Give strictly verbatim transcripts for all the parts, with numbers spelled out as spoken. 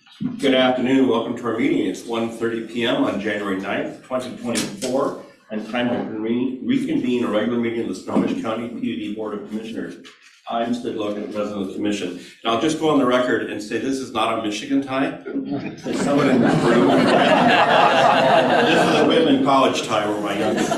Good afternoon. Welcome to our meeting. It's one thirty p m on January ninth, twenty twenty-four, and time to reconvene a regular meeting of the Snohomish County P U D Board of Commissioners. I'm Sid Logan, President of the Commission. And I'll just go on the record and say this is not a Michigan tie. There's someone in this room. This is a Whitman College tie where my youngest.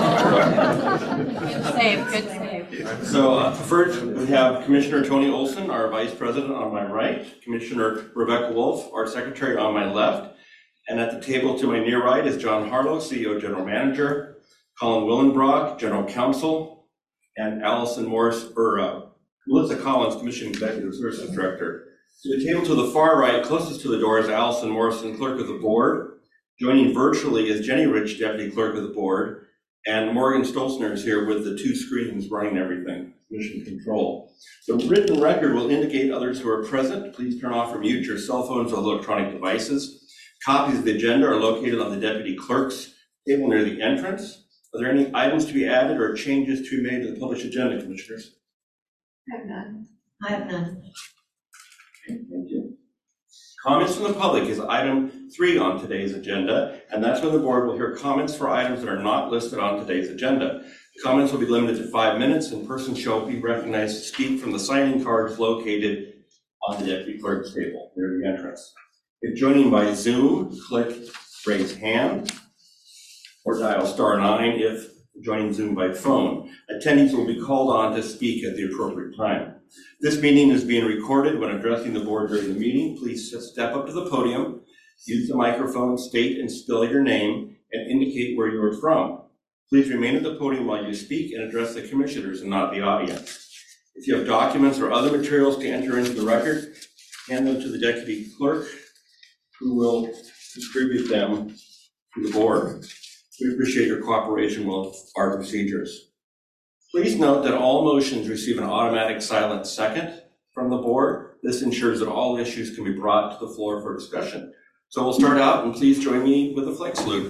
Good save, good save. So uh, first we have Commissioner Tony Olson, our Vice President, on my right, Commissioner Rebecca Wolf, our Secretary, on my left, and at the table to my near right is John Harlow, C E O General Manager, Colin Willenbrock, General Counsel, and Allison Morris, or uh, Melissa Collins, Commission Executive Services Director. To the table to the far right, closest to the door, is Allison Morrison, Clerk of the Board. Joining virtually is Jenny Rich, Deputy Clerk of the Board, and Morgan Stolzner is here with the two screens running everything, mission control. The written record will indicate others who are present. Please turn off or mute your cell phones or electronic devices. Copies of the agenda are located on the Deputy Clerk's table near the entrance. Are there any items to be added or changes to be made to the published agenda, Commissioners? I have none. I have none. Okay, thank you. Comments from the public is item three on today's agenda, and that's when the board will hear comments for items that are not listed on today's agenda. The comments will be limited to five minutes, and persons shall be recognized to speak from the signing cards located on the Deputy Clerk's table near the entrance. If joining by Zoom, click raise hand or dial star nine if joining Zoom by phone. Attendees will be called on to speak at the appropriate time. This meeting is being recorded. When addressing the board during the meeting, please step up to the podium, use the microphone, state and spell your name, and indicate where you are from. Please remain at the podium while you speak and address the commissioners and not the audience. If you have documents or other materials to enter into the record, hand them to the Deputy Clerk, who will distribute them to the board. We appreciate your cooperation with our procedures. Please note that all motions receive an automatic silent second from the board. This ensures that all issues can be brought to the floor for discussion. So we'll start out, and please join me with the flag salute.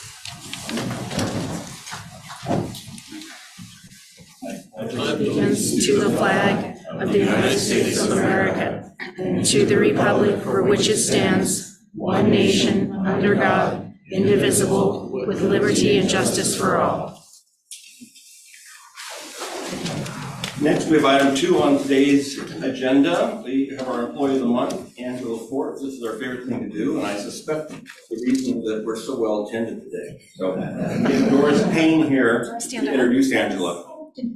Allegiance to the flag of the United States of America, and to the republic for which it stands, one nation, under God, indivisible, with liberty and justice for all. Next, we have item two on today's agenda. We have our Employee of the Month, Angela Forbes. This is our favorite thing to do, and I suspect the reason that we're so well attended today. So, if Doris Payne here to introduce Angela.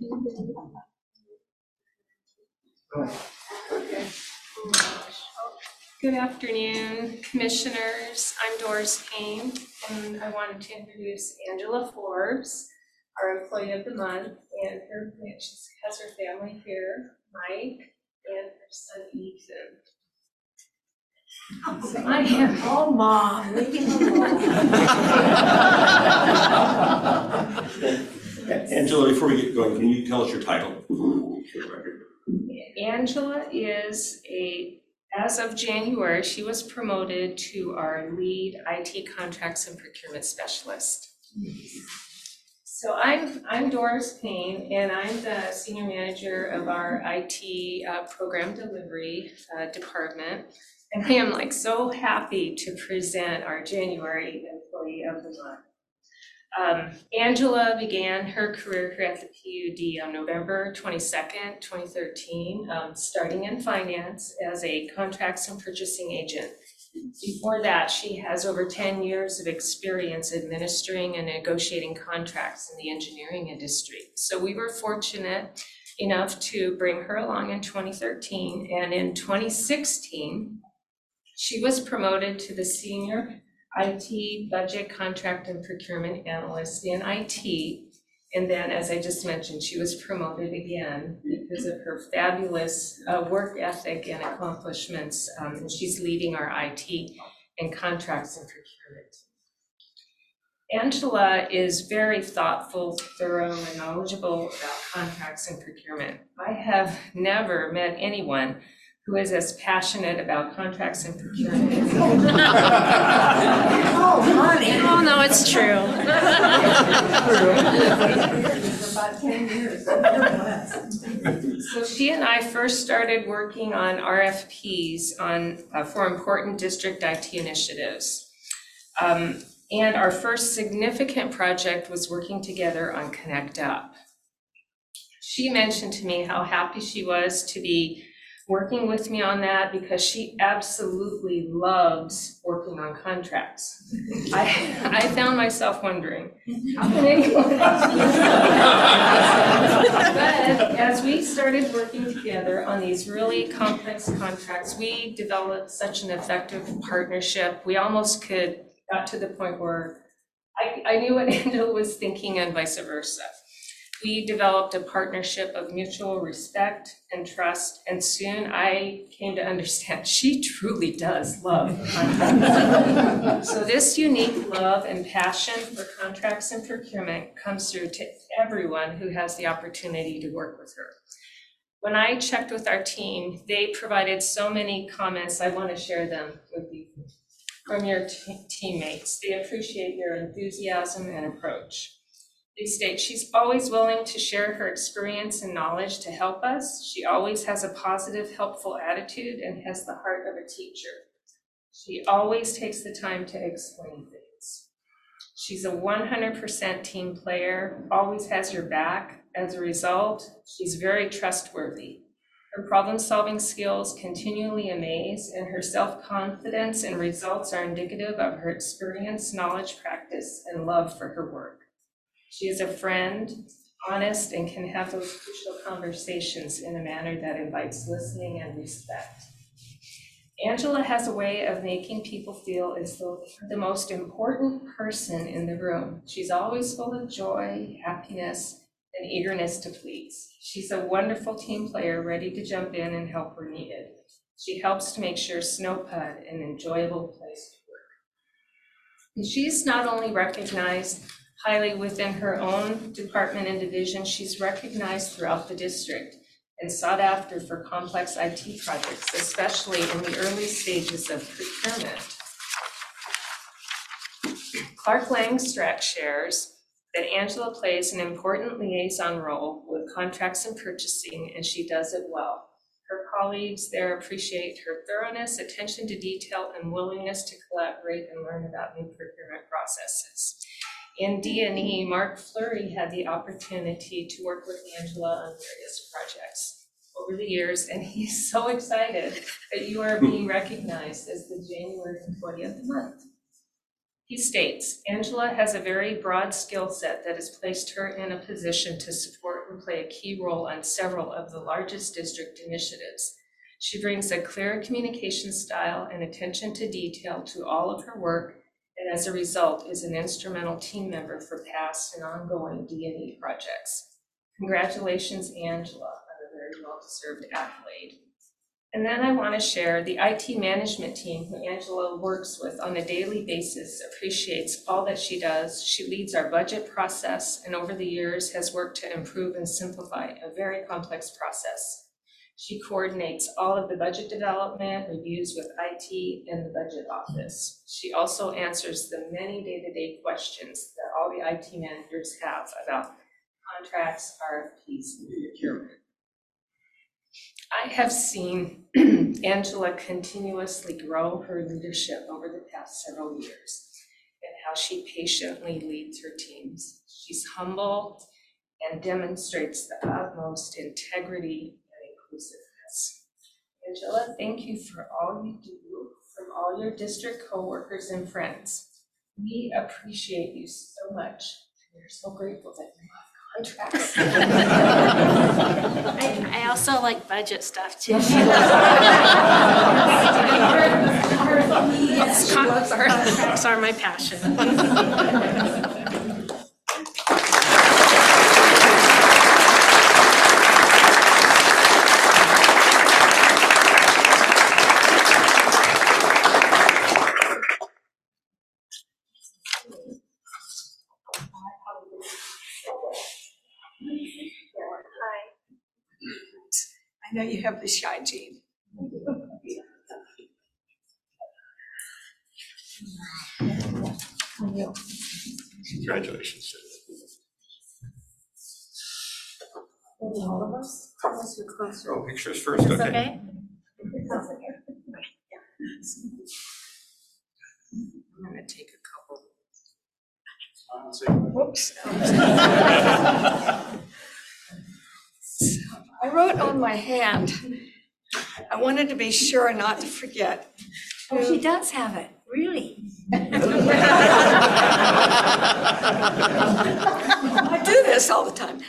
Good afternoon, Commissioners. I'm Doris Payne, and I wanted to introduce Angela Forbes, our Employee of the Month, and her she has her family here, Mike, and her son Ethan. So I am. Oh, Mom, leave him alone. Angela, before we get going, can you tell us your title? Angela is a, as of January, she was promoted to our lead I T contracts and procurement specialist. So I'm, I'm Doris Payne, and I'm the senior manager of our I T uh, program delivery uh, department. And I am like so happy to present our January Employee of the Month. Um, Angela began her career here at the P U D on November twenty-second, twenty thirteen, um, starting in finance as a contracts and purchasing agent. Before that, she has over ten years of experience administering and negotiating contracts in the engineering industry. So we were fortunate enough to bring her along in twenty thirteen, and in twenty sixteen, she was promoted to the senior I T budget contract and procurement analyst in I T. And then, as I just mentioned, she was promoted again because of her fabulous uh, work ethic and accomplishments. Um, and she's leading our I T and contracts and procurement. Angela is very thoughtful, thorough, and knowledgeable about contracts and procurement. I have never met anyone who is as passionate about contracts and procurement. Oh, honey. Oh, no, it's true. For about ten years. So she and I first started working on R F Ps on, uh, for important district I T initiatives. Um, and our first significant project was working together on Connect Up. She mentioned to me how happy she was to be working with me on that because she absolutely loves working on contracts. I, I found myself wondering, how can anyone else do that? But as we started working together on these really complex contracts, we developed such an effective partnership. We almost could, got to the point where I, I knew what Angela was thinking and vice versa. We developed a partnership of mutual respect and trust, and soon I came to understand she truly does love contracts. So this unique love and passion for contracts and procurement comes through to everyone who has the opportunity to work with her. When I checked with our team, they provided so many comments. I want to share them with you from your t- teammates. They appreciate your enthusiasm and approach. They state she's always willing to share her experience and knowledge to help us. She always has a positive, helpful attitude and has the heart of a teacher. She always takes the time to explain things. She's a one hundred percent team player, always has your back. As a result, she's very trustworthy. Her problem-solving skills continually amaze, and her self-confidence and results are indicative of her experience, knowledge, practice, and love for her work. She is a friend, honest, and can have those crucial conversations in a manner that invites listening and respect. Angela has a way of making people feel as though they're the most important person in the room. She's always full of joy, happiness, and eagerness to please. She's a wonderful team player, ready to jump in and help where needed. She helps to make sure Snowpud an enjoyable place to work. And she's not only recognized highly within her own department and division, she's recognized throughout the district and sought after for complex I T projects, especially in the early stages of procurement. Clark Langstrack shares that Angela plays an important liaison role with contracts and purchasing, and she does it well. Her colleagues there appreciate her thoroughness, attention to detail, and willingness to collaborate and learn about new procurement processes. In D and E, Mark Fleury had the opportunity to work with Angela on various projects over the years, and he's so excited that you are being recognized as the January employee of the month. He states, Angela has a very broad skill set that has placed her in a position to support and play a key role on several of the largest district initiatives. She brings a clear communication style and attention to detail to all of her work, and as a result is an instrumental team member for past and ongoing D and E projects. Congratulations, Angela, on a very well-deserved accolade. And then I want to share the I T management team who Angela works with on a daily basis appreciates all that she does. She leads our budget process and over the years has worked to improve and simplify a very complex process. She coordinates all of the budget development, reviews with I T and the budget office. She also answers the many day-to-day questions that all the I T managers have about contracts, R F Ps, and procurement. I have seen Angela continuously grow her leadership over the past several years and how she patiently leads her teams. She's humble and demonstrates the utmost integrity and inclusiveness. Angela, thank you for all you do from all your district coworkers and friends. We appreciate you so much. We're so grateful that you love contracts. I, I also like budget stuff too. Yes, contracts are my passion. I know you have the shy gene. Congratulations. All of us. Closer, closer. Oh, pictures first, Is this okay. okay? I'm gonna take a couple. Whoops. I wrote on my hand, I wanted to be sure not to forget. Oh, she does have it, really? I do this all the time.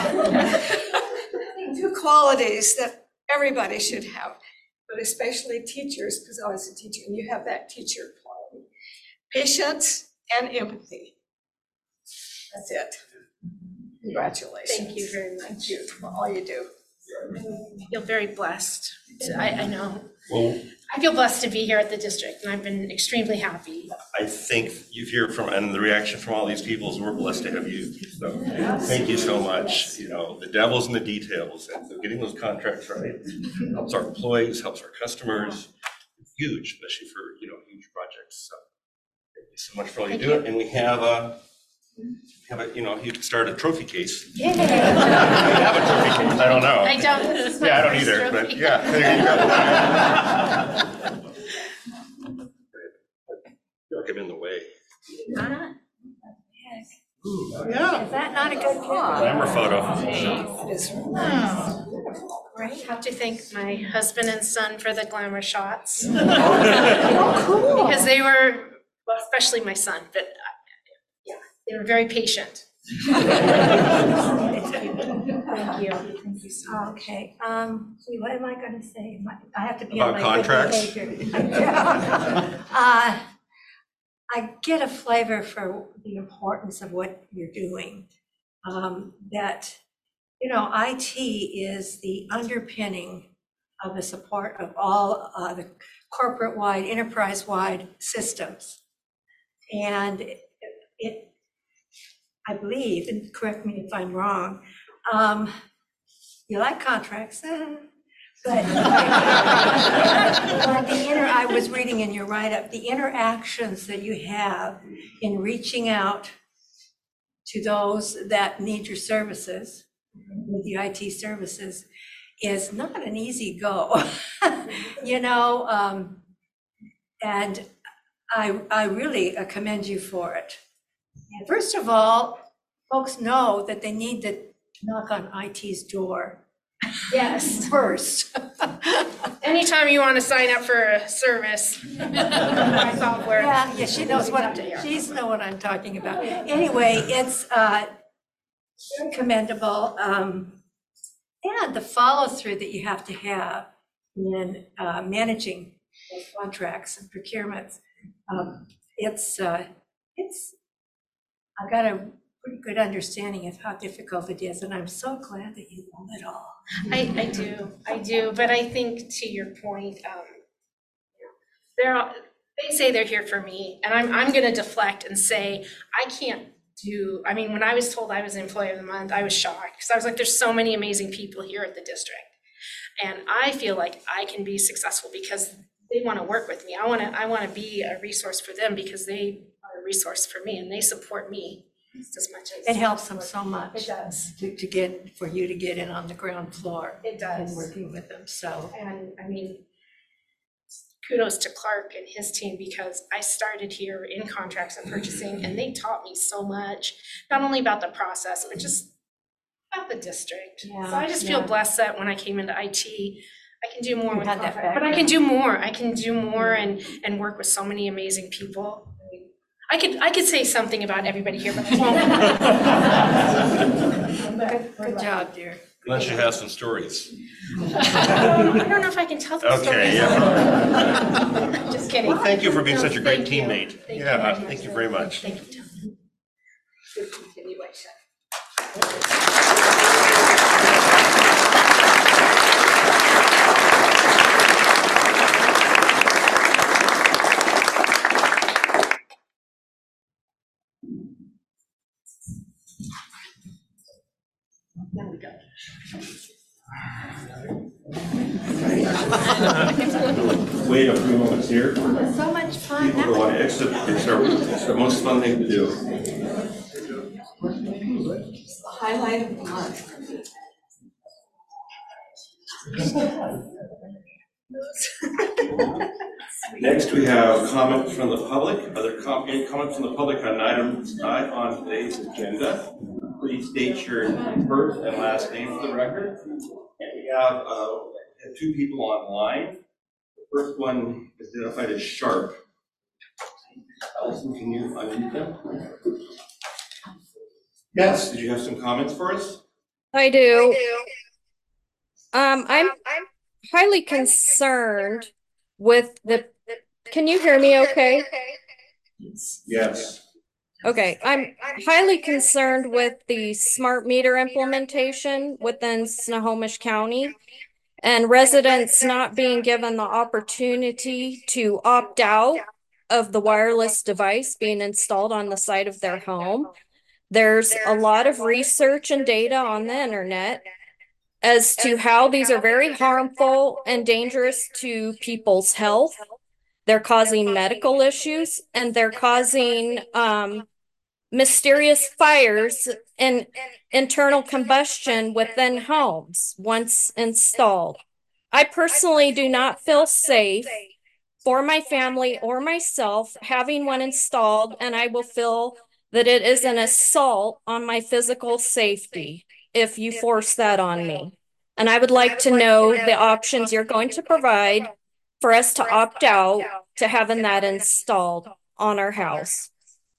Two qualities that everybody should have, but especially teachers, because I was a teacher, and you have that teacher quality. Patience and empathy. That's it. Congratulations. Thank you very much. Thank you for all you do. I feel very blessed. I, I know. Well, I feel blessed to be here at the district, and I've been extremely happy. I think you hear from, and the reaction from all these people is we're blessed to have you. So thank you so much. You know, the devil's in the details, and so getting those contracts right helps our employees, helps our customers. It's huge, especially for, you know, huge projects. So thank you so much for all you Thank do. you. And we have a, we have a, you know, you can start a trophy case. Yeah. We have a trophy case. I don't know. I don't. This is my Yeah, I don't first either, but trophy. yeah, there you go. Look him in the way. Ah, Yeah. Is that not a good paw? Glamour photo. Right. Have to thank my husband and son for the glamour shots. Oh, cool. Because they were, well, especially my son, but uh, yeah, they were very patient. Thank you. Thank you so much. Okay, um, see, what am I gonna say? My- I have to be About on my good contracts? behavior. Uh, I get a flavor for the importance of what you're doing. Um, that, you know, I T is the underpinning of the support of all uh, the corporate-wide, enterprise-wide systems. And it, it, I believe, and correct me if I'm wrong, um, you like contracts, eh, but, but the inter, I was reading in your write-up, the interactions that you have in reaching out to those that need your services, with the I T services, is not an easy go, you know, um, and I, I really commend you for it. And first of all, folks know that they need to knock on I T's door Yes. first. Anytime you want to sign up for a service, my software. Yeah, yeah, she knows what, she's know what I'm talking about. Anyway, it's uh, very commendable. Um, and the follow-through that you have to have in uh, managing contracts and procurements. Um, It's, uh, it's, I've got a pretty good understanding of how difficult it is, and I'm so glad that you know it all. I, I do, I do, but I think to your point, um, they're, all- they say they're here for me, and I'm, I'm gonna deflect and say, I can't do, I mean, when I was told I was Employee of the Month, I was shocked, because I was like, there's so many amazing people here at the district. And I feel like I can be successful because they wanna work with me. I wanna, I wanna be a resource for them because they are a resource for me, and they support me just as much as. It helps them so much. It does, To, to get, for you to get in on the ground floor it and does. working with them, so. And I mean, kudos to Clark and his team, because I started here in contracts and purchasing, and they taught me so much, not only about the process, but just about the district. So I just feel Yeah, yeah. blessed that when I came into I T, I can do more You with had that contract, but I can background. do more. I can do more and, and work with so many amazing people. I mean, I could, I could say something about everybody here, but I won't. Good, good job, dear. Unless you have some stories. I don't know if I can tell the stories. Okay, yeah. Just kidding. Well, thank you for being such a great Thank you. teammate. Thank you Yeah, very much. thank you very much. Thank you, Tony. Good continuation. There we go. Wait a few moments here. It's so much fun. People who want to exit, it's our, it's the most fun thing to do. The highlight of the month. Next, we have comments from the public. Are there com- any comments from the public on items not on today's agenda? Please state your first and last name for the record. And we have uh, two people online. The first one is identified as Sharp. Allison, can you unmute them? Yes, did you have some comments for us? I do. Um, I'm highly concerned with the, can you hear me okay? Yes. Okay, I'm highly concerned with the smart meter implementation within Snohomish County and residents not being given the opportunity to opt out of the wireless device being installed on the side of their home. There's a lot of research and data on the internet as to how these are very harmful and dangerous to people's health. They're causing medical issues and they're causing um, mysterious fires and internal combustion within homes once installed. I personally do not feel safe for my family or myself having one installed, and I will feel that it is an assault on my physical safety if you force that on me. And I would like to know the options you're going to provide for us to opt out to having that installed on our house.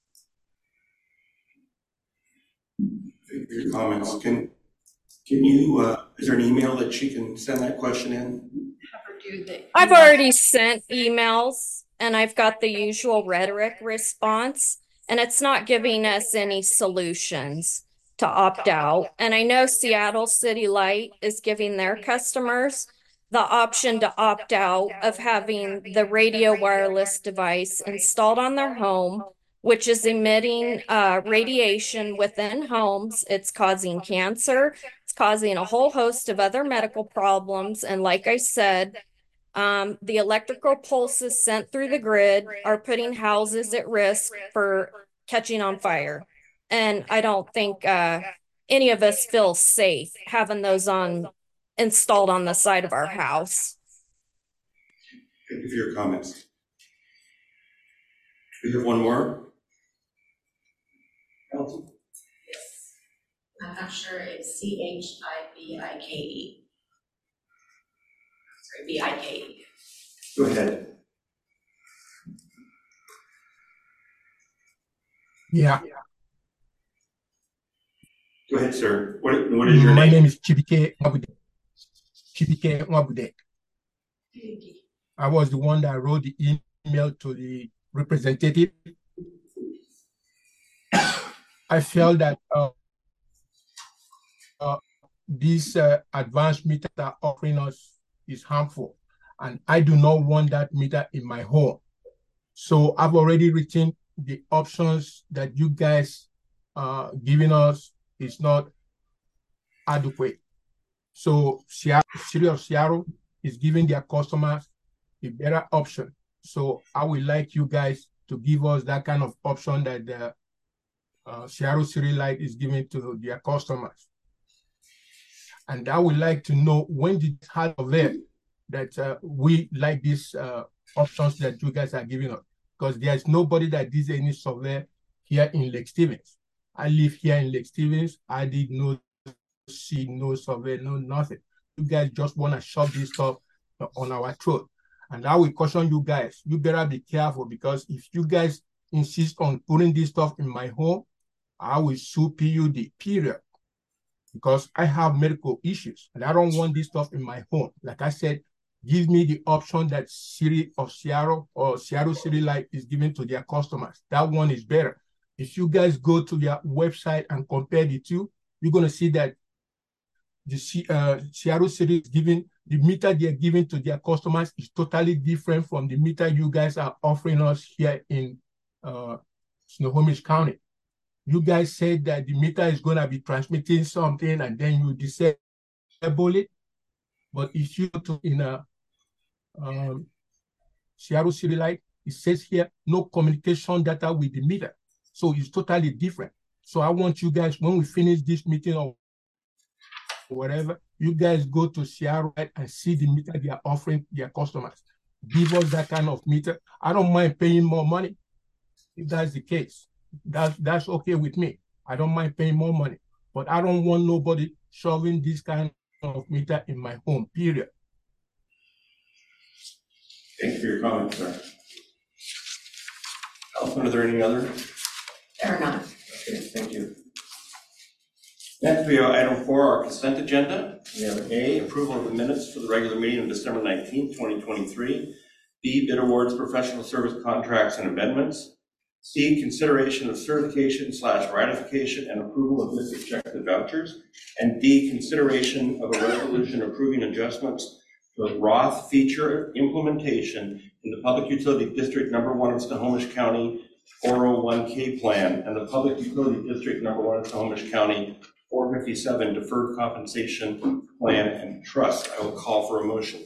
Your comments. Can can you, uh, is there an email that she can send that question in? I've already sent emails and I've got the usual rhetoric response, and it's not giving us any solutions to opt out. And I know Seattle City Light is giving their customers the option to opt out of having the radio wireless device installed on their home, which is emitting uh, radiation within homes. It's causing cancer. It's causing a whole host of other medical problems. And like I said, um, the electrical pulses sent through the grid are putting houses at risk for catching on fire. And I don't think uh, any of us feel safe having those on installed on the side of our house. Thank you for your comments. We have one more. Allison? Yes. I'm not sure it's C H I B I K E. Sorry, B I K E. Go ahead. Yeah. Go ahead, sir. What, what is your My name? name is Chibike Mwabude. Chibike Mwabude. I was the one that wrote the email to the representative. I felt that uh, uh, this uh, advanced meter that offering us is harmful, and I do not want that meter in my home. So I've already written the options that you guys uh, giving us is not adequate. So Seattle, City of Seattle is giving their customers a better option. So I would like you guys to give us that kind of option that the uh, Seattle City Light is giving to their customers. And I would like to know when did it have of it that uh, we like these uh, options that you guys are giving us, because there's nobody that did any survey here in Lake Stevens. I live here in Lake Stevens. I did no see, no survey, no nothing. You guys just want to shove this stuff on our throat. And I will caution you guys, you better be careful, because if you guys insist on putting this stuff in my home, I will sue P U D, period. Because I have medical issues and I don't want this stuff in my home. Like I said, give me the option that City of Seattle or Seattle City Light is giving to their customers. That one is better. If you guys go to their website and compare the two, you're going to see that the uh, Seattle City is giving, the meter they're giving to their customers is totally different from the meter you guys are offering us here in uh, Snohomish County. You guys said that the meter is going to be transmitting something and then you disable it. But if you go to in a um, Seattle City Light, it says here, no communication data with the meter. So it's totally different. So I want you guys, when we finish this meeting or whatever, You guys go to Sierra and see the meter they are offering their customers. Give us that kind of meter. I don't mind paying more money if that's the case. That's, that's okay with me. I don't mind paying more money, but I don't want nobody shoving this kind of meter in my home, period. Thank you for your comments, sir. Councilman, are there any other? There are none. Okay, thank you. Next, we have item four, our consent agenda. We have A, approval of the minutes for the regular meeting of December nineteenth, twenty twenty-three. B, bid awards, professional service contracts and amendments. C, consideration of certification slash ratification and approval of misexpected vouchers. And D, consideration of a resolution approving adjustments to a Roth feature implementation in the Public Utility District Number One of Snohomish County four oh one K plan and the Public Utility District Number One of Snohomish County four fifty-seven Deferred Compensation Plan and Trust. I will call for a motion.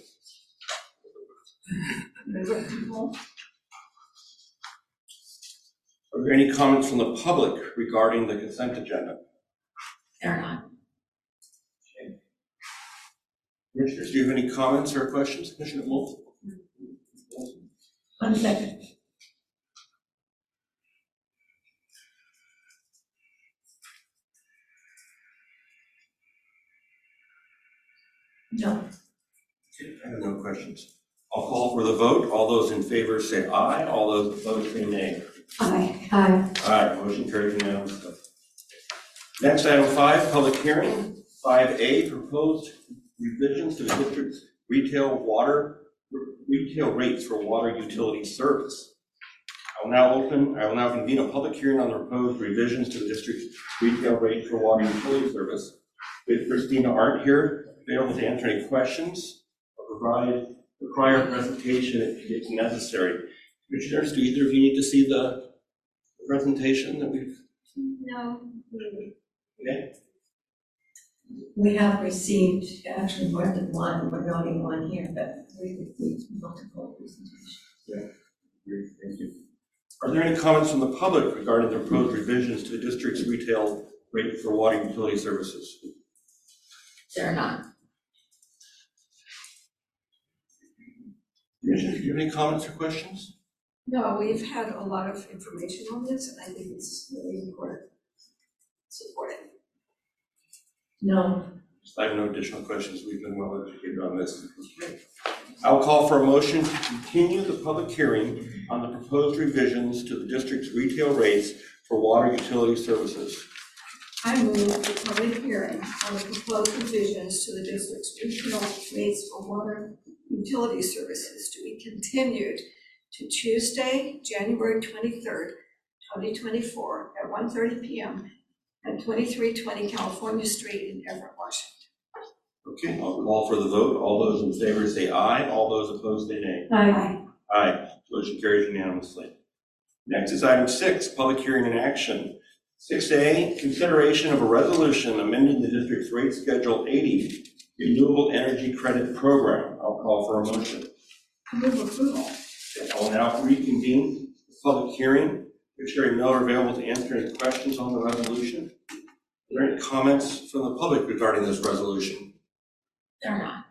Are there any comments from the public regarding the consent agenda? There are none. Okay. Commissioners, do you have any comments or questions? Commissioner Wolf? One second. No. Okay, I have no questions. I'll call for the vote. All those in favor say aye. All those opposed say nay. Aye. Aye. Aye, motion carries unanimously. Next, item five, public hearing. Five A, proposed revisions to the district's retail water, retail rates for water utility service. I will now open, I will now convene a public hearing on the proposed revisions to the district's retail rate for water utility service. With Christina Arndt here, available to answer any questions or provide the prior presentation if necessary. Commissioners, do either of you need to see the presentation that we've? No. Okay. We have received actually more than one, we're noting one here, but we received multiple presentations. Yeah, great, thank you. Are there any comments from the public regarding the proposed revisions to the district's retail rate for water utility services? There are none. Commissioners, do you have any comments or questions? No, we've had a lot of information on this, and I think it's really important. Support it. No. I have no additional questions. We've been well educated on this. I'll call for a motion to continue the public hearing on the proposed revisions to the district's retail rates for water utility services. I move the public hearing on the proposed revisions to the district's retail rates for water utility services to be continued to Tuesday, January twenty-third, twenty twenty-four at one thirty p m at twenty-three twenty California Street in Everett, Washington. Okay, I'll call for the vote. All those in favor say aye. All those opposed say nay. Aye. Aye. Motion carries unanimously. Next is item six, public hearing and action. Six A, consideration of a resolution amending the district's rate schedule eighty renewable energy credit program. I'll call for a motion. I move approval. I will now reconvene the public hearing. Commissioner Miller available to answer any questions on the resolution. Are there any comments from the public regarding this resolution? There are not.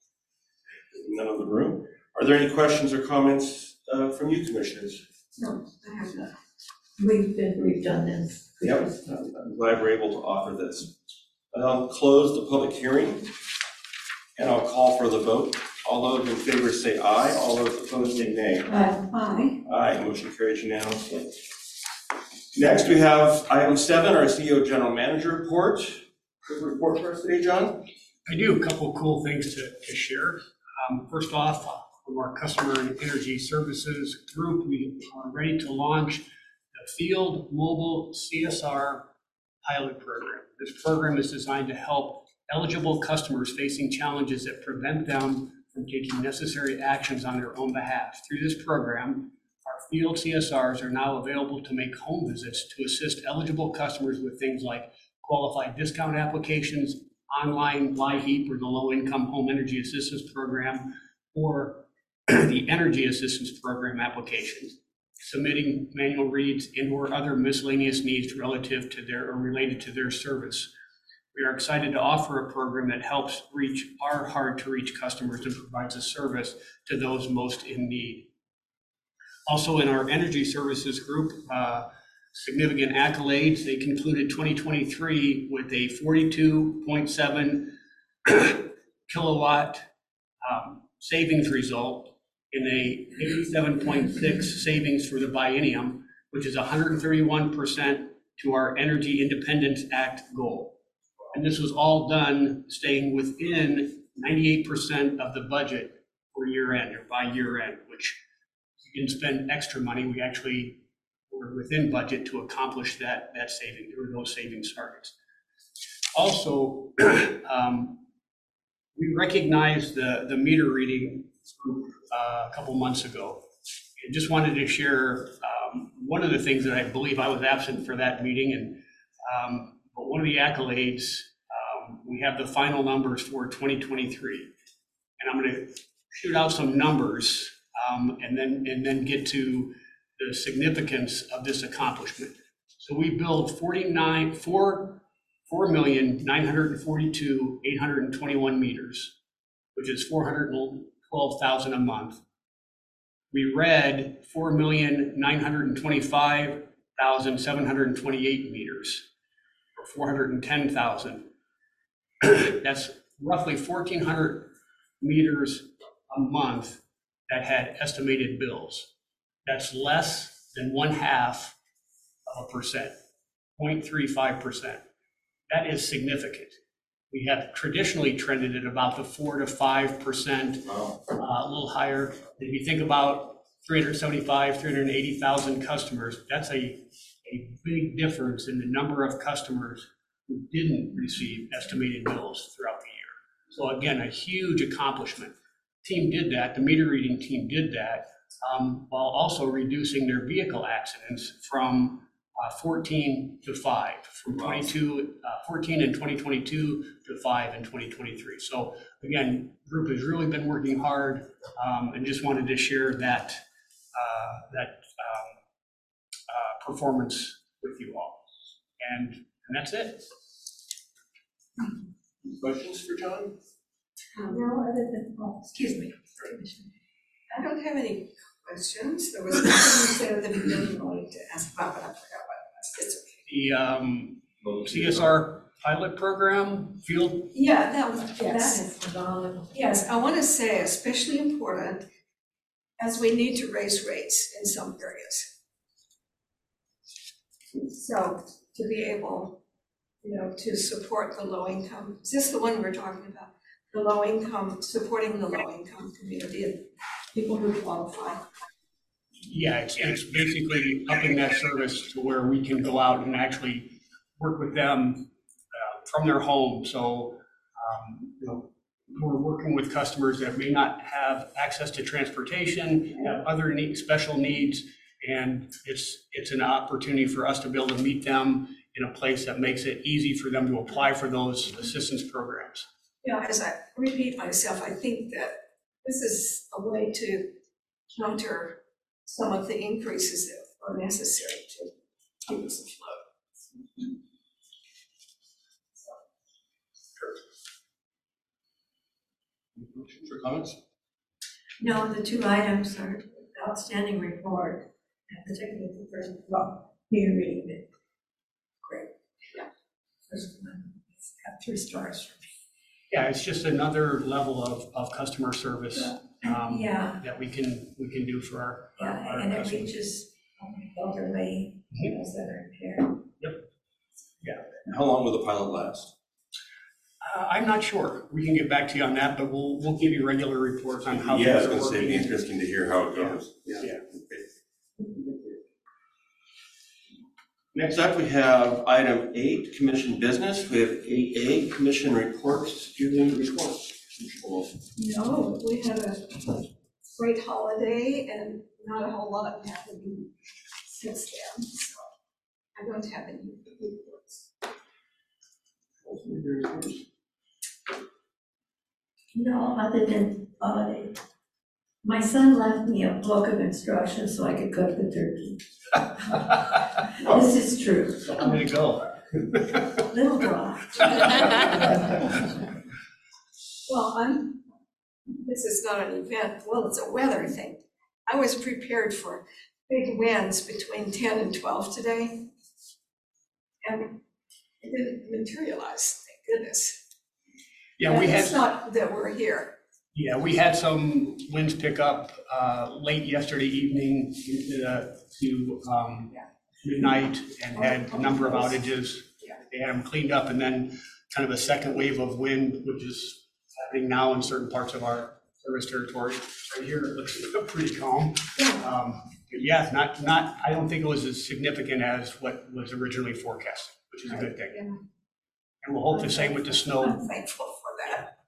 None in the room. Are there any questions or comments uh, from you, commissioners? No, I have none. We've been briefed on this. Yep, I'm glad we're able to offer this. I'll close the public hearing and I'll call for the vote. All those in favor say aye. All those opposed say nay. Aye. Aye. Aye, motion carries unanimously. Next, we have item seven, our C E O General Manager report. Good report for us today, John? I do, a couple of cool things to, to share. Um, first off, uh, from our Customer and Energy Services group, we are ready to launch the Field Mobile C S R pilot program. This program is designed to help eligible customers facing challenges that prevent them from taking necessary actions on their own behalf. Through this program, our field C S Rs are now available to make home visits to assist eligible customers with things like qualified discount applications, online LIHEAP or the Low Income Home Energy Assistance Program, or the Energy Assistance Program applications, submitting manual reads and or other miscellaneous needs relative to their or related to their service. We are excited to offer a program that helps reach our hard-to-reach customers and provides a service to those most in need. Also in our energy services group, uh, significant accolades. They concluded twenty twenty-three with a forty-two point seven kilowatt um, savings result in a eighty-seven point six savings for the biennium, which is one hundred thirty-one percent to our Energy Independence Act goal. And this was all done staying within ninety-eight percent of the budget for year end or by year end, which we didn't spend extra money. We actually were within budget to accomplish that, that saving, or those savings targets. Also, um, we recognized the, the meter reading group uh, a couple months ago. I just wanted to share um, one of the things that I believe I was absent for that meeting, and um, but one of the accolades, um, we have the final numbers for twenty twenty-three. And I'm gonna shoot out some numbers um, and then and then get to the significance of this accomplishment. So we billed forty-nine, four, four million, nine hundred forty-two, eight hundred twenty-one meters, which is four hundred twelve thousand a month. We read four million, nine hundred twenty-five thousand, seven hundred twenty-eight meters, or four hundred ten thousand. That's roughly fourteen hundred meters a month that had estimated bills. That's less than one half of a percent, zero point three five percent. That is significant. We have traditionally trended at about the four to five percent, Wow. uh, a little higher. If you think about three hundred seventy-five, three hundred eighty thousand customers, that's a, a big difference in the number of customers who didn't receive estimated bills throughout the year. So again, a huge accomplishment. Team did that, the meter reading team did that, um, while also reducing their vehicle accidents from uh, fourteen to five, from twenty-two, uh, fourteen in twenty twenty-two to five in twenty twenty-three. So again, the group has really been working hard, um, and just wanted to share that, uh, that um, uh, performance with you all. And, and that's it. Questions for John? No, other than, oh, excuse me. I don't have any questions. There was something you said at the beginning I wanted to ask about, but I forgot what it was. It's okay. The um, C S R pilot program, field, Yeah, that was, That yes. is phenomenal. Yes, I want to say especially important as we need to raise rates in some areas. So to be able, you know, to support the low income, is this the one we're talking about? The low income, supporting the low income community and people who qualify. yeah, it's, it's basically upping that service to where we can go out and actually work with them uh, from their home. So, um, you know, we're working with customers that may not have access to transportation, have other need, special needs, and it's it's an opportunity for us to be able to meet them in a place that makes it easy for them to apply for those assistance programs. Yeah, as I repeat myself, I think that this is a way to counter some of the increases that are necessary to keep us afloat. Questions or comments? No, the two items are outstanding report, and particularly the first, well, you reading it. Great. Yeah. First one, it's got three stars for me. Yeah, it's just another level of, of customer service um, Yeah, that we can we can do for our, yeah, our and it customers. reaches elderly, those that are impaired. How long will the pilot last? Uh, I'm not sure. We can get back to you on that, but we'll we'll give you regular reports on how Yeah, I was things are gonna say, it'd be working. interesting to hear how it goes. Yeah. Okay. Next up, we have item eight, commission business. We have eight A, commission reports. Do you have any reports? No, we had a great holiday and not a whole lot happened since then, so I don't have any reports. No, other than, uh, my son left me a book of instructions so I could cook the turkey. This is true. So I'm gonna go. Little dry. Well, I'm, this is not an event, well, it's a weather thing. I was prepared for big winds between ten and twelve today. And it didn't materialize, thank goodness. Yeah, we had. It's not that we're here. Yeah, we had some winds pick up uh, late yesterday evening into the, to um, midnight and had a number of outages. They had them cleaned up, and then kind of a second wave of wind, which is happening now in certain parts of our service territory. Right here, it looks pretty calm. Um, but yeah, not, not, I don't think it was as significant as what was originally forecasted, which is a good thing. And we'll hope the same with the snow. I'm thankful for that.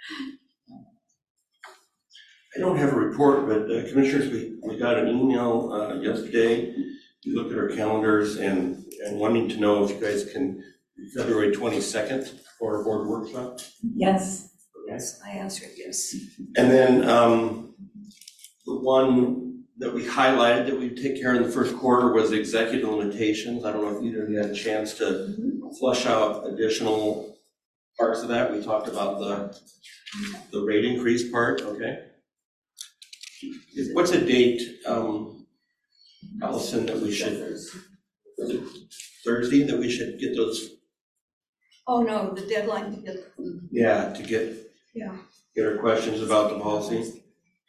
I don't have a report, but uh, Commissioners, we, we got an email uh, yesterday. We looked at our calendars and, and wanting to know if you guys can, February twenty-second for our board workshop. Yes. Yes, I answered yes. And then um, the one that we highlighted that we'd take care of in the first quarter was executive limitations. I don't know if either of you had a chance to flush out additional parts of that. We talked about the, the rate increase part, okay? What's a date, um, Allison, that we should, was it Thursday that we should get those? Oh, no, the deadline to get, Yeah, to get, yeah. get our questions about the policy.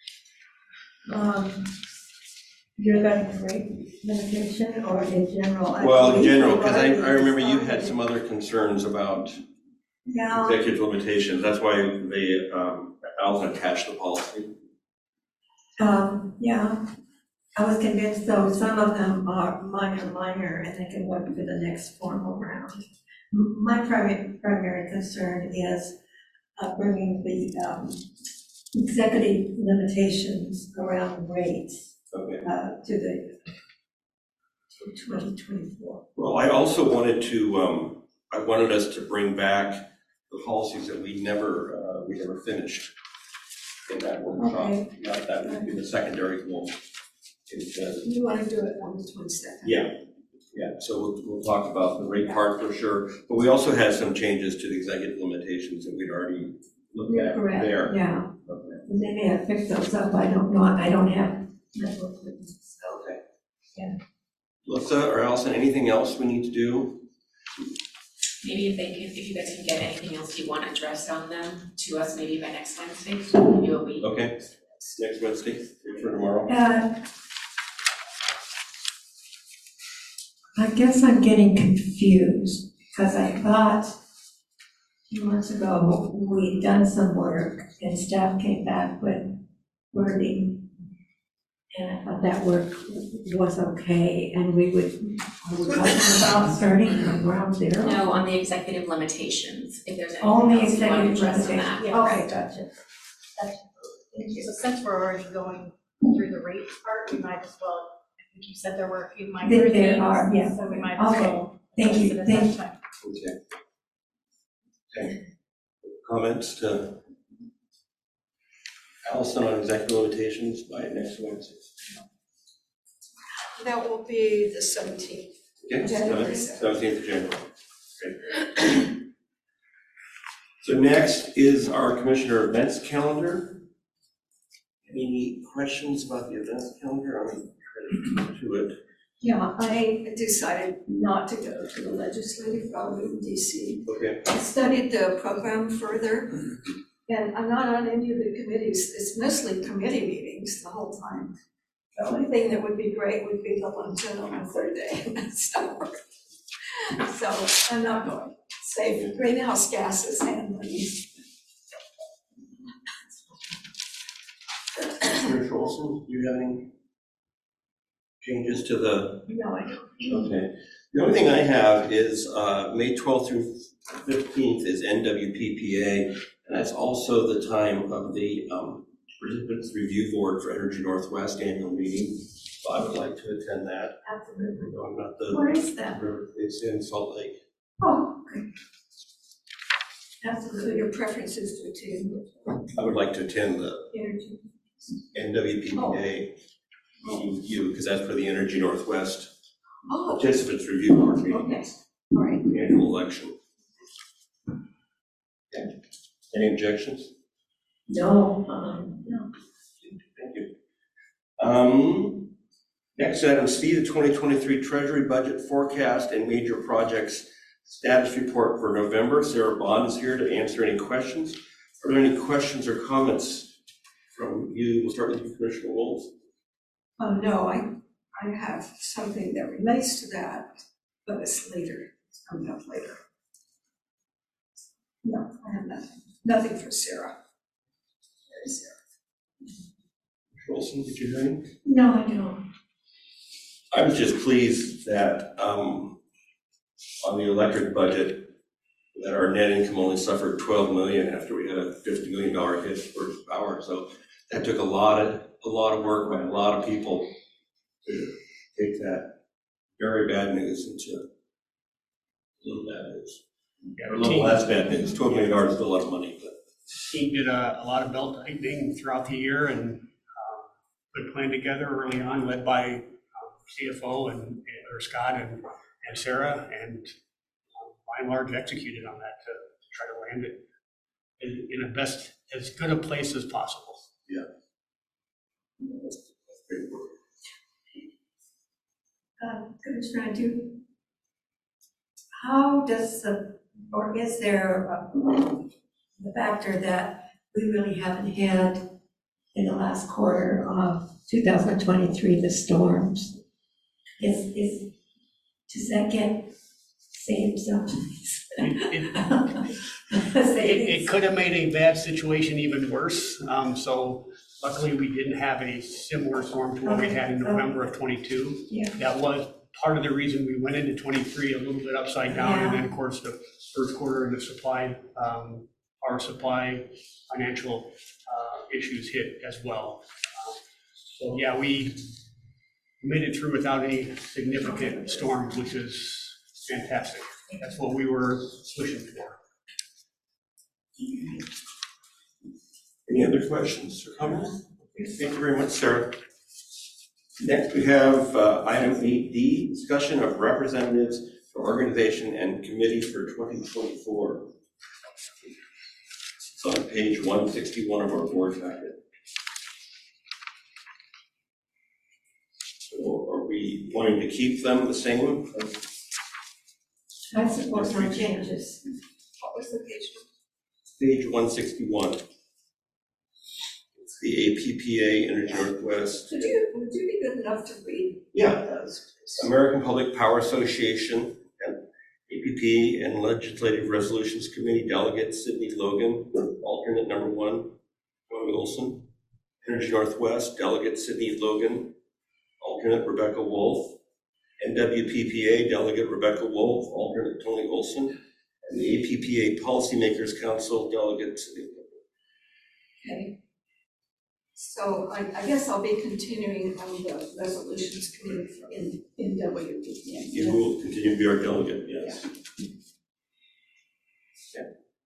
Um, You're going to rate limitation or in general? Well, in general, because I, I remember you had some other concerns about Yeah. executive limitations. That's why they, um, Allison attached the policy. Um, yeah, I was convinced though some of them are minor, minor, and they can wait for the next formal round. M- My primary, primary concern is uh, bringing the um, executive limitations around rates Okay. uh, to the to twenty twenty-four. Well, I also wanted to, um, I wanted us to bring back the policies that we never, uh, we never finished in that workshop. Okay. That, that would be the secondary goal. It, uh, You want to do it on the twenty-second? Yeah, yeah, so we'll, we'll talk about the rate part for sure, but we also had some changes to the executive limitations that we'd already looked at Correct, there. yeah. Okay. They may have fixed those up, I don't know, I don't have network with them, so. Okay. Yeah. Melissa or Allison, anything else we need to do? Maybe if they can, if you guys can get anything else you want addressed on them to us, maybe by next Wednesday, so maybe a week. Okay, next Wednesday, for tomorrow. Uh, I guess I'm getting confused, because I thought a few months ago, we'd done some work, and staff came back with wording, and I thought that work was okay, and we would, are we talking about starting from ground zero? No, on the executive limitations, if there's Only anything else you want executive addressed on that. limitations. Yeah, Okay, gotcha. Gotcha. Thank you. So since we're already going through the rate part, we might as well, I think you said there were a few minor There- things. there are, yeah. So we might as Okay. well. Thank you, address it at thank that time. Okay. Okay. Comments to Allison on executive limitations by next Wednesday? That will be the seventeenth. Okay, January seventeenth of January. Okay. So next is our Commissioner events calendar. Any questions about the events calendar? I'm ready to it. Yeah, I decided not to go to the legislative forum in D C. Okay. I studied the program further, and I'm not on any of the committees. It's mostly committee meetings the whole time. The only thing that would be great would be the luncheon on the third day. That's not working. So I'm not going. Save greenhouse gases and money. Commissioner Olson, do you have any changes to the? No, I don't. Okay. The only thing I have is uh, May twelfth through fifteenth is N W P P A, and that's also the time of the um, Participants Review Board for Energy Northwest annual meeting. So I would like to attend that. Absolutely. No, I'm not the. Where is that? It's in Salt Lake. Oh, okay. Absolutely. Your preference is to attend I would like to attend the energy. N W P P A meeting, because that's for the Energy Northwest Oh, Participants Review Board meeting. okay. All right. annual election. Okay. Any objections? No, um, no. Thank you. Um, next item C, the twenty twenty-three Treasury Budget Forecast and Major Projects Status Report for November. Sarah Bond is here to answer any questions. Are there any questions or comments from you? We'll start with you, Commissioner Wolf. Oh, no, I, I have something that relates to that, but it's later, it's coming up later. No, I have nothing, nothing for Sarah. There's Sarah. Wilson, did you have any? No, I don't. I was just pleased that um, on the electric budget, that our net income only suffered twelve million after we had a fifty million dollar hit for power. So that took a lot of a lot of work by a lot of people to take that very bad news into a little bad news. Yeah, Or a little less bad news. twelve million dollars is a lot of money, but Team did a, a lot of belt tightening throughout the year and um, put a plan together early on, led by um, C F O and, and or Scott and, and Sarah, and um, by and large executed on that to, to try to land it in, in a best, as good a place as possible. yeah. That's, that's great work. Uh, Commissioner, I do. How does the, or is there a, the factor that we really haven't had in the last quarter of two thousand twenty-three, the storms? Is, is, does that get saved someplace? It, it, it, it could have made a bad situation even worse. Um, so luckily we didn't have a similar storm to what we had in November of twenty-two. Yeah. That was part of the reason we went into twenty-three a little bit upside down. And then of course the first quarter and the supply, um, our supply financial uh, issues hit as well. Um, so yeah, we made it through without any significant storms, which is fantastic. That's what we were pushing for. Any other questions or comments? Thank you very much, Sarah. Next, we have uh, item eight D, discussion of representatives for organization and committee for twenty twenty-four. It's on page one sixty-one of our board packet. So are we wanting to keep them the same? I support no changes. What was the page? Page one sixty-one. It's the A P P A Energy Northwest. Would you, would you be good enough to read Yeah. those? American Public Power Association and A P P and Legislative Resolutions Committee Delegate Sydney Logan, alternate number one, Tony Olson. Energy Northwest Delegate Sydney Logan, alternate Rebecca Wolf. N W P P A Delegate Rebecca Wolf, alternate Tony Olson. And the A P P A Policymakers Council Delegate Sydney Logan. Okay. So I, I guess I'll be continuing on the resolutions committee for in, in W P P A. You will continue to be our delegate, yes. Okay.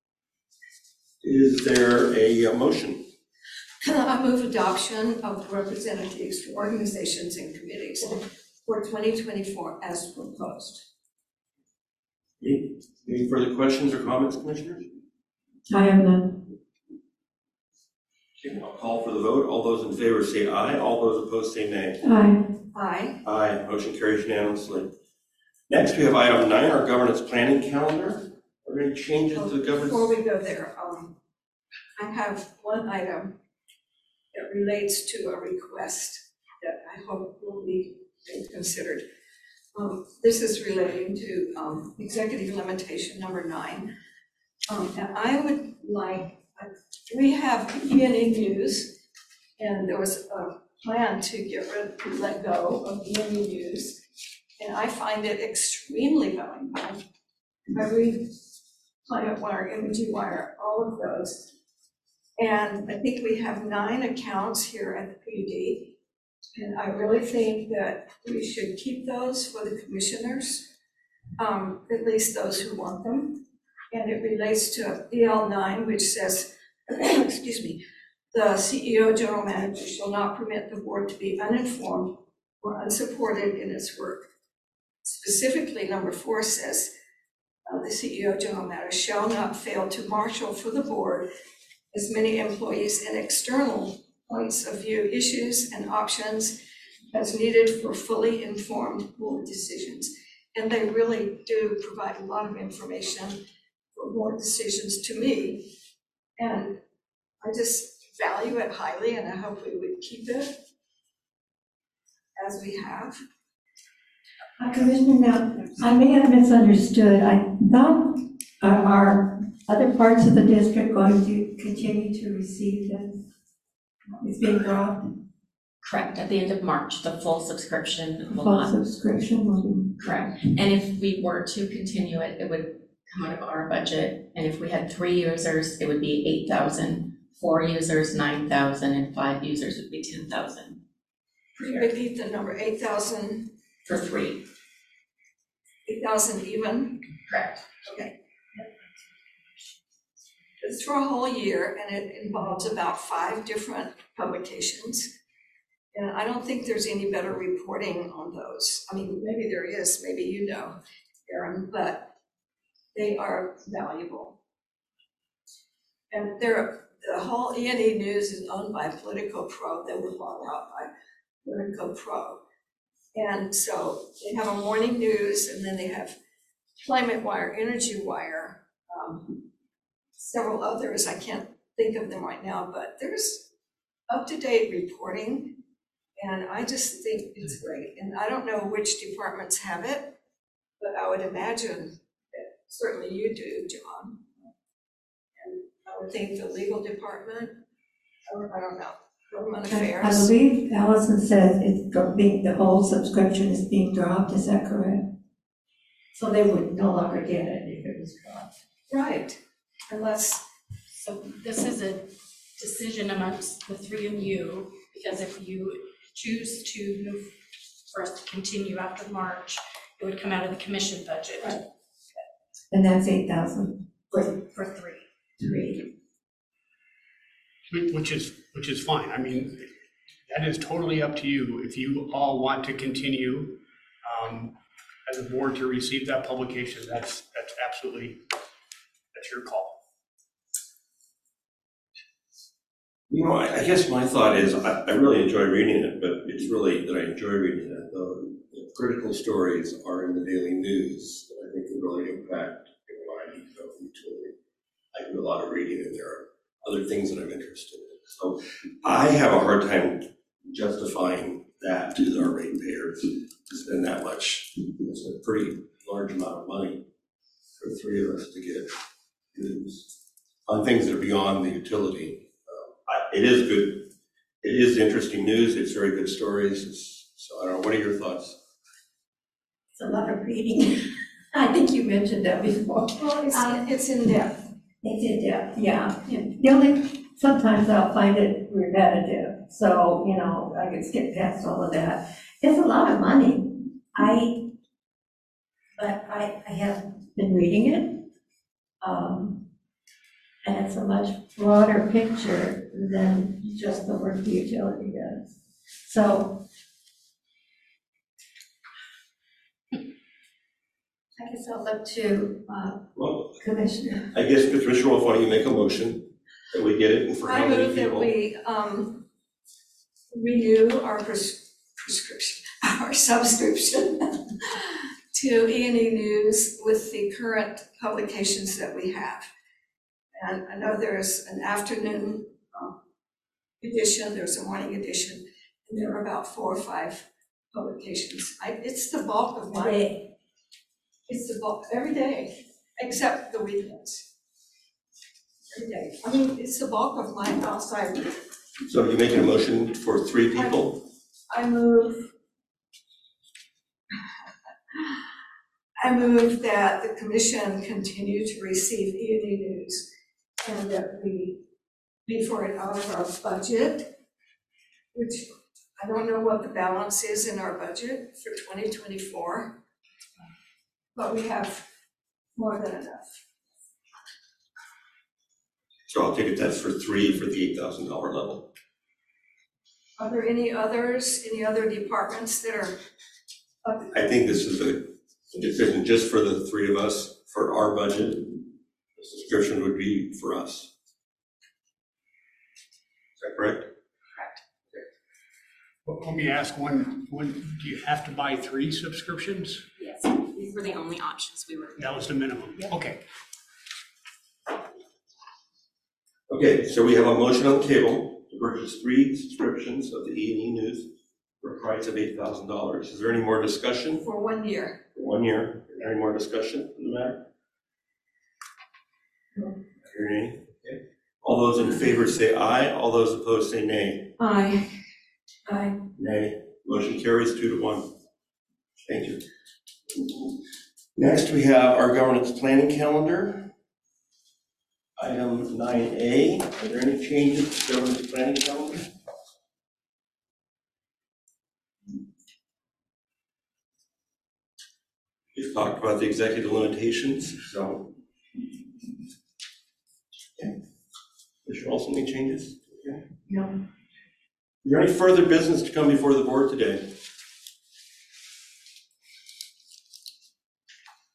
Is there a uh, motion? I move adoption of representatives to organizations and committees for twenty twenty-four as proposed. Any, any further questions or comments, Commissioners? I have none. Okay, I'll call for the vote. All those in favor say aye. All those opposed say nay. Aye. Aye. Aye. Motion carries unanimously. Next, we have item nine, our governance planning calendar. Are there any changes to the governance? Before we go there, um, I have one item that relates to a request that I hope will be considered. Um, this is relating to, um, executive limitation number nine. Um, and I would like, uh, we have E and E News, and there was a plan to get rid, to let go of E and E News. And I find it extremely valuable. I read Climate Wire, Energy Wire, all of those. And I think we have nine accounts here at the P D. And I really think that we should keep those for the commissioners, um, at least those who want them. And it relates to E L nine, which says, excuse me, the C E O, general manager shall not permit the board to be uninformed or unsupported in its work. Specifically, number four says, uh, the C E O, General Matters, shall not fail to marshal for the board as many employees and external points of view, issues, and options as needed for fully informed board decisions. And they really do provide a lot of information for board decisions to me. And I just value it highly, and I hope we would keep it as we have. Uh, Commissioner, now, I may have misunderstood. I thought, uh, are other parts of the district going to continue to receive this? It's being dropped, Correct, at the end of March, the full subscription will full not, subscription will be. correct. And if we were to continue it, it would come out of our budget. And if we had three users, it would be eight thousand, four users, nine thousand, and five users would be ten thousand Repeat the number, eight thousand, for three, eight thousand even. correct. Okay. It's for a whole year, and it involves about five different publications. And I don't think there's any better reporting on those. I mean, maybe there is, maybe you know, Aaron, but they are valuable. And they're, the whole E and E News is owned by Politico Pro. They were bought out by Politico Pro. And so they have a morning news, and then they have Climate Wire, Energy Wire, um, several others. I can't think of them right now, but there's up-to-date reporting, and I just think it's great. And I don't know which departments have it, but I would imagine that certainly you do, John. And I would think the legal department, or I don't know, government I affairs. believe Allison said it's go- being, the whole subscription is being dropped, is that correct? So they would no longer get it if it was dropped. Right, unless, So this is a decision amongst the three of you, because if you choose to move, for us to continue after March, it would come out of the commission budget. Right. And that's eight thousand For, for three. three. Which is, which is fine. I mean, that is totally up to you. If you all want to continue um, as a board to receive that publication, that's, that's absolutely, that's your call. You know, I, I guess my thought is, I, I really enjoy reading it, but it's really that I enjoy reading it. The, the critical stories are in the daily news that I think can really impact what I need to know from utility. I do a lot of reading, and there are other things that I'm interested in. So I have a hard time justifying that to our ratepayers to spend that much. It's a pretty large amount of money for the three of us to get news on things that are beyond the utility. I, it is good, it is interesting news, it's very good stories, it's, so I don't know, what are your thoughts? It's a lot of reading. I think you mentioned that before. well, it's, Um, it's in depth. It's in depth, yeah. The only, sometimes I'll find it repetitive, so, you know, I can skip past all of that. It's a lot of money. I, but I, I have been reading it. Um, and it's a much broader picture than just the work the utility does. So I guess I'll look to uh, Well, Commissioner. I guess, Commissioner Wolf, why don't you make a motion that we get it, and for how I many move that people? we um, renew our pres- prescription, our subscription to E and E News with the current publications that we have. And I know there's an afternoon um, edition, there's a morning edition, and there are about four or five publications. I, it's the bulk of my, it's the bulk, every day, except the weekends. Every day. I mean, it's the bulk of my outside. So you're making a motion for three people? I move, I move that the commission continue to receive E and E News, and that we pay for it out of our budget, which I don't know what the balance is in our budget for twenty twenty-four, but we have more than enough. So I'll take it that's for three for the eight thousand dollar level. Are there any others, any other departments that are, I think this is a decision just for the three of us for our budget, the subscription would be for us. Is that correct? Well, let me ask one, one, do you have to buy three subscriptions? Yes, these were the only options we were. That was the minimum, okay. Okay, so we have a motion on the table to purchase three subscriptions of the E and E News for a price of eight thousand dollars. Is there any more discussion? For one year. For one year. Is there any more discussion on the matter? No. Hearing any? Okay. All those in favor say aye. All those opposed say nay. Aye. Aye. Nay. Motion carries two to one. Thank you. Next, we have our governance planning calendar. Item nine A, are there any changes to governance planning calendar? We've talked about the executive limitations, so. Okay. Commissioner Olson, any changes? Okay. No. Is there any further business to come before the board today?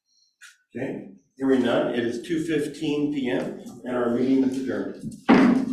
Okay, hearing none, it is two fifteen P M and our meeting is adjourned.